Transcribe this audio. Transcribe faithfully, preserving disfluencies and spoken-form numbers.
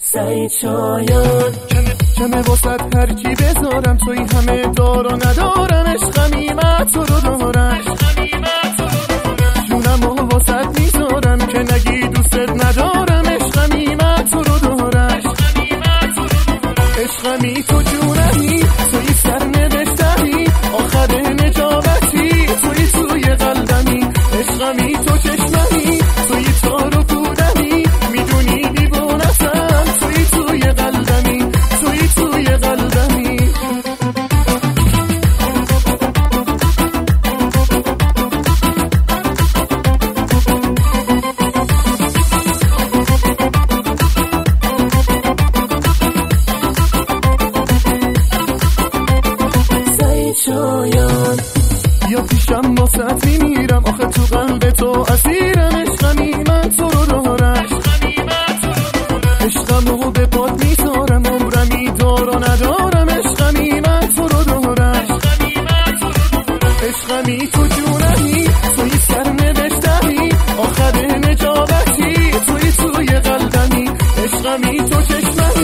سعید شایان کمه کمه واسد هر کی بذارم، توی همه دار و ندارم، عشقمی من تو رو دارم، جونم و واسد میذارم که نگی دوست ندارم، عشقمی من تو رو دارم، عشقمی تو جونمی، توی سر نوشتمی، آخر نجابتی، توی توی قلبمی، عشقمی تو چشممی، توی تار و پودمی، میدونی دیوونتم، توی توی قلبمی، توی توی قلبمی. شایان یا پیشم واسط میمیرم، آخه تو قلب تو اسیرم، عشقمی من تو رو دارم، عشقمو به پات میذارم، عمرمی دار و ندارم، عشقمی من تو رو دارم، عشقمی تو جونمی، توی سر نوشتمی، آخر نجابتی، توی توی قلبمی، عشقمی تو چشممی،